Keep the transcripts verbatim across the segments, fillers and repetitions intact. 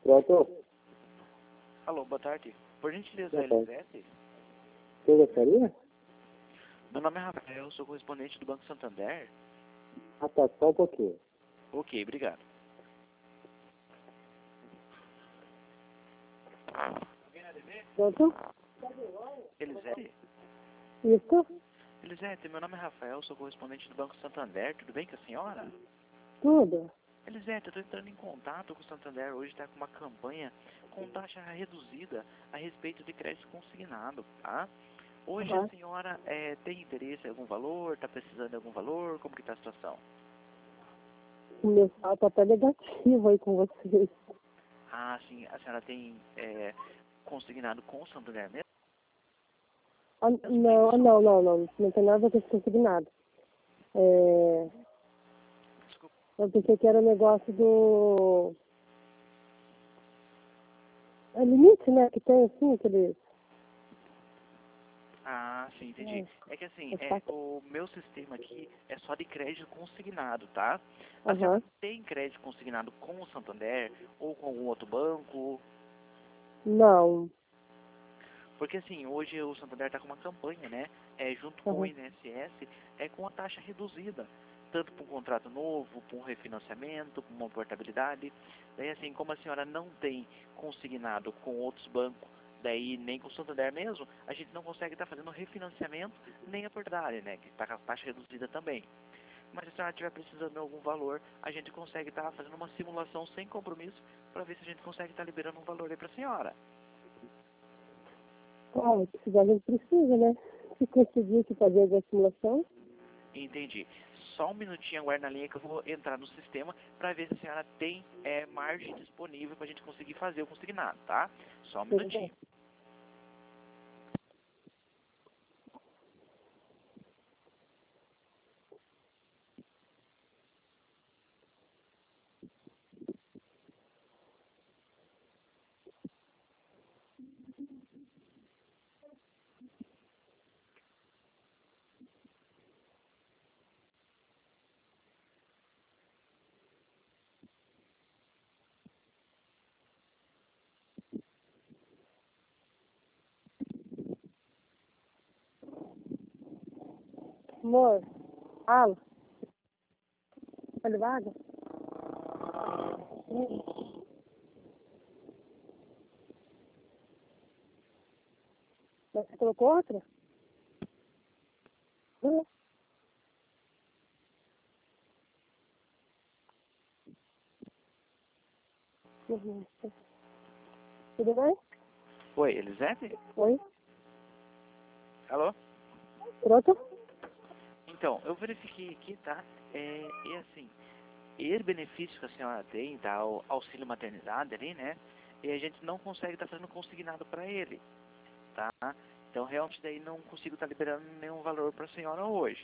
Pronto? Alô, boa tarde. Por gentileza, Boa tarde. Elisete? Você gostaria? Meu nome é Rafael, sou correspondente do Banco Santander. Ah, tá, só um pouquinho. Ok, obrigado. Pronto? Elisete? Isso? Elisete, meu nome é Rafael, sou correspondente do Banco Santander. Tudo bem com a senhora? Tudo? Elisete, eu estou entrando em contato com o Santander. Hoje está com uma campanha com taxa reduzida a respeito de crédito consignado, tá? Hoje Uhum. a senhora eh, tem interesse em algum valor? Está precisando de algum valor? Como que está a situação? O meu salto tá até negativo aí com vocês. Ah, sim, a senhora tem eh, consignado com o Santander mesmo? Ah, Mesmo, é não, ah, isso? não, não, não. Não tem nada a ver com consignado. É, Desculpa. eu pensei que era um negócio do... É limite, né? Que tem assim, aquele... Ah, sim, entendi. É que assim, É, é, é o meu sistema aqui é só de crédito consignado, tá? A Aham. senhora tem crédito consignado com o Santander ou com algum outro banco? Não. Porque assim, hoje o Santander está com uma campanha, né? É, junto com o Aham. I N S S, é com a taxa reduzida. Tanto para um contrato novo, para um refinanciamento, para uma portabilidade. Daí assim, como a senhora não tem consignado com outros bancos, daí nem com o Santander mesmo, a gente não consegue estar fazendo refinanciamento nem a portabilidade, né? Que está com a taxa reduzida também. Mas se a senhora estiver precisando de algum valor, a gente consegue estar fazendo uma simulação sem compromisso para ver se a gente consegue estar liberando um valor aí para a senhora. Ah, precisar a gente precisa, né? Se conseguir que fazer a simulação. Entendi. Só um minutinho, aguarde na linha que eu vou entrar no sistema para ver se a senhora tem é, margem disponível para a gente conseguir fazer o consignado, tá? Só um Tudo bem. minutinho. Amor, fala. Olha, vaga. Mas você colocou outra? Não. Uhum. Tudo bem? Oi, Elisete? Oi? Alô? Pronto? Então, eu verifiquei aqui, tá? É, e assim, esse benefício que a senhora tem, tá? O auxílio maternidade ali, né? E a gente não consegue estar fazendo consignado para ele, tá? Então, realmente, daí não consigo estar liberando nenhum valor para a senhora hoje.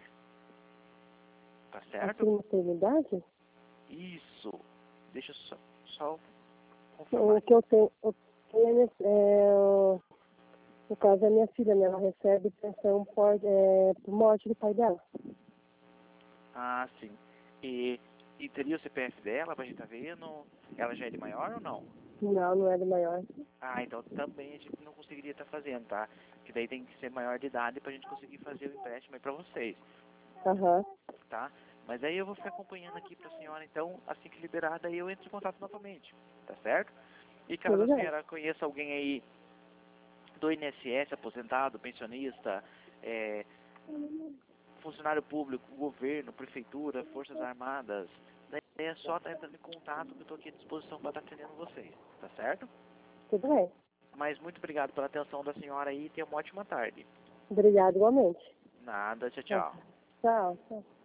Tá certo? Auxílio maternidade? Isso. Deixa eu só, só confirmar O aqui. que eu tenho, eu tenho é, o- no caso, é minha filha, né? Ela recebe pensão por, é, por morte do pai dela. Ah, sim. E, e teria o C P F dela pra gente estar vendo? Ela já é de maior ou não? Não, não é do maior. Ah, então também a gente não conseguiria estar fazendo, tá? Que daí tem que ser maior de idade pra gente conseguir fazer o empréstimo aí pra vocês, Aham. tá? Mas aí eu vou ficar acompanhando aqui pra senhora, então, assim que liberada, aí eu entro em contato novamente, tá certo? E caso Tudo a bem. senhora conheça alguém aí do I N S S, aposentado, pensionista, é, funcionário público, governo, prefeitura, forças armadas, daí é só estar entrando em contato que eu estou aqui à disposição para estar atendendo vocês, tá certo? Tudo bem. Mas muito obrigado pela atenção da senhora aí e tenha uma ótima tarde. Obrigada igualmente. Nada, tchau, Tá. tchau. Tchau. Tchau.